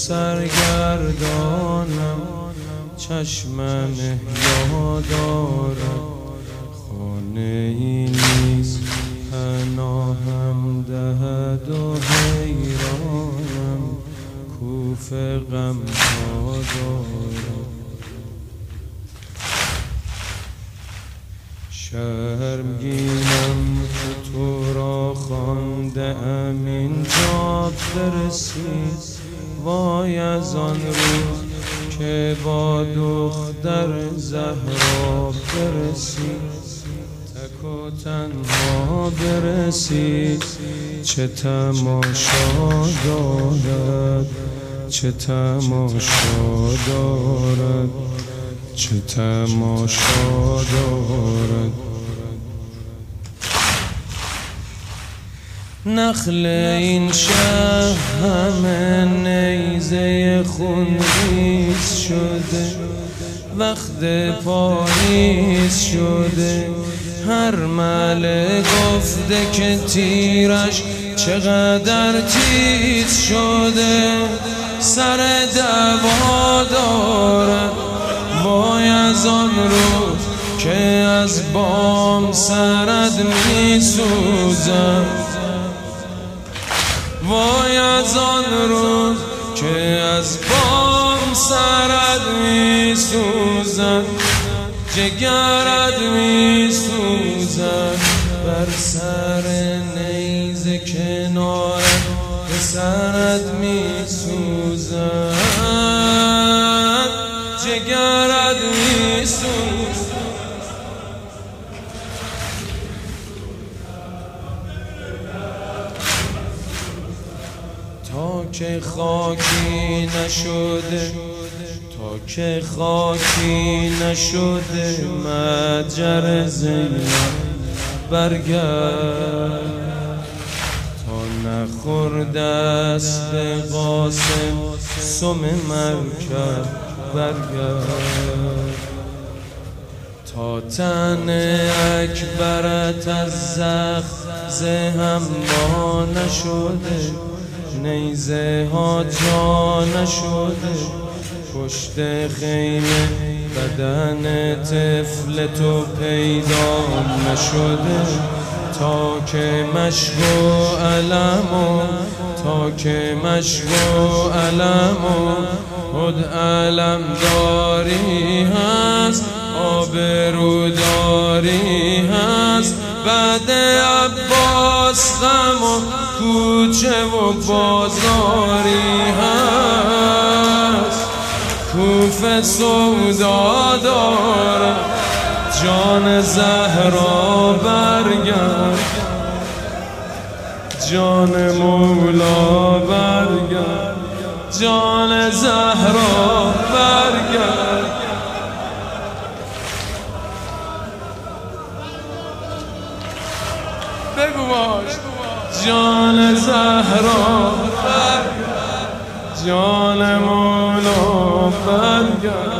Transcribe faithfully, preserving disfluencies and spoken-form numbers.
سرگردانم، چشمم احیا دارد، خانه ای نیست پناهم دهد و حیرانم، کوف غم ها دارد. شرمگینم که تو را خوانده ام اینجا برسی، وای از آن روز که با دختر زهرا برسی، تک و تنها برسی. چه تماشا دارد، چه تماشا دارد، چه تماشا دارد. نخل این شهر همه نیزه خونریز شده، وقت پاییز شده. هر مله گفته که تیرش چقدر تیز شده، سر دعوا دارد. وای از آن روز که از بام سرت می سوزم، وای از آن روز که از بام سرت می سوزم، جگرت می سوزم. بر سر نیزه کنارت به سرت می سوزم، جگرت می سوزم. تا که خاکی نشده، تا که خاکی نشده متجر زینب برگرد. تا نخورد دست قاسم سم مرکب برگرد. تا تن اکبرت از زخم هم ما نشده، نیزه ها جا نشده. پشت خیمه بدن طفل تو پیدا نشده، تا که مشک و علم و تا که مشک و علم و خود علم داری هست، آبروداری هست. بعد عباس غم و کوچه و بازاری هست. کوف سودا دارد، جان زهرا برگرد، جان مولا برگرد، جان زهرا برگرد. بگو باش. جان زهرا برگرد، جان مولا برگرد.